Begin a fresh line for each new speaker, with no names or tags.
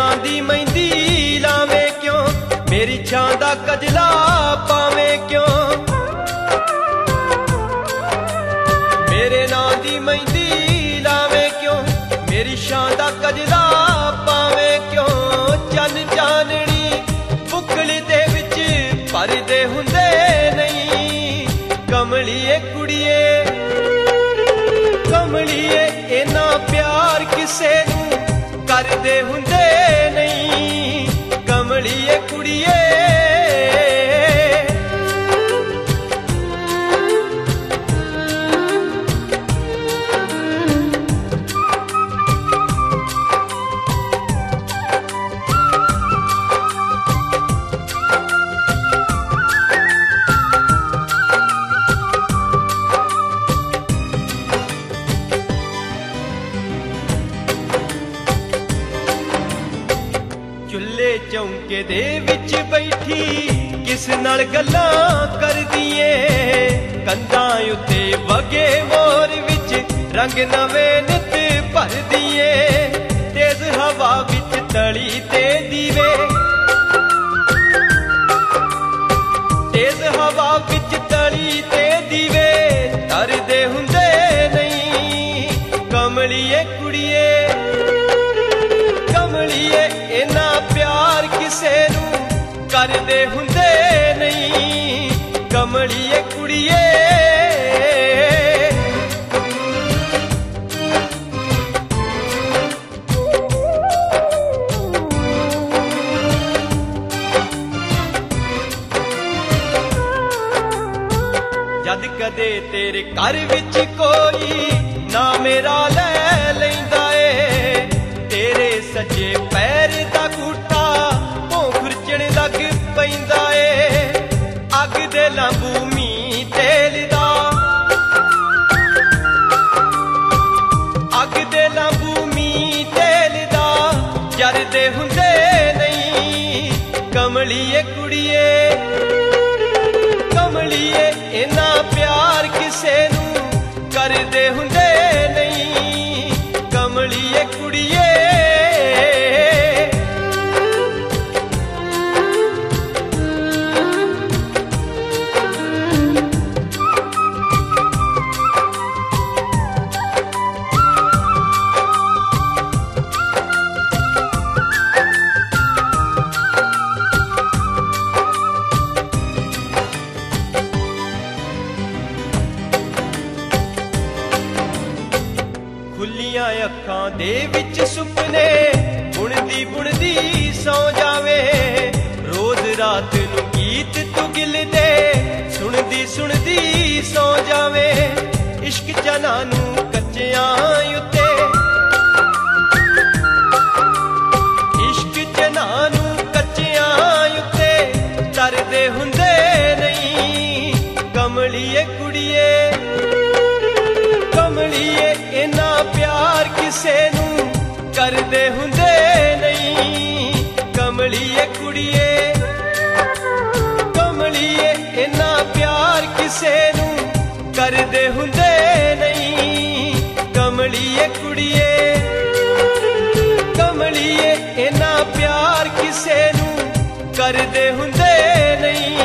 नां दी मेहंदी लावे क्यों, मेरी छां दा कजला पावे क्यों। मेरे नां दी मेहंदी लावे क्यों, मेरी छां दा कजला पावे क्यों। चन चाननी बुकली दे विच भरदे हुंदे नहीं, कमलिए कुड़िए कमलिए इन्ना प्यार किसे नूं करदे हुंदे नहीं, कमलिए कुड़िए। चुल्हे चौंके दे विच बैठी किस नाल गल्लां करदी ऐ, कंधां उत्ते वगे मोर विच रंग नवें नित भरदी ऐ। तेज हवा विच तली ते दीवे, तेज हवा विच तली ते दीवे तरदे हुंदे नहीं, कमलिए कुड़िए कमलिए इन्ना प्यार किसे नूं करदे हुंदे नहीं, कमलिए कुड़िए। जद कदे तेरे घर विच कोई ना मेरा ले लैंदा ए, तेरे सज्जे पैर दा कूटा भों खुरचण लग पैंदा ए। अग दे लांबू मी तेल दा, अग दे लांबू मी तेल दा जरदे हुंदे नहीं, कमलिए कुड़िए कमलिए इन्ना प्यार किसे नूं करदे हुंदे नहीं, कमलिए कुड़िए। खुलियां अखां दे विच सुपने बुणदी बुणदी सौ जावे, रोज रात नूं गीत तू गिल दे सुणदी सुणदी सौ जावे। इश्क चना नूं कच्चियां उत्ते, इश्क चना नूं कच्चियां उत्ते तरदे हुंदे नहीं, कमलिए कुड़िए कमलिए इन्ना प्यार किसे नूं करदे हुंदे नहीं, कमलिए कुड़िए कमलिए इन्ना प्यार किसे नूं करदे हुंदे नहीं, कमलिए कुड़िए कमलिए इन्ना प्यार किसे नूं करदे हुंदे नहीं।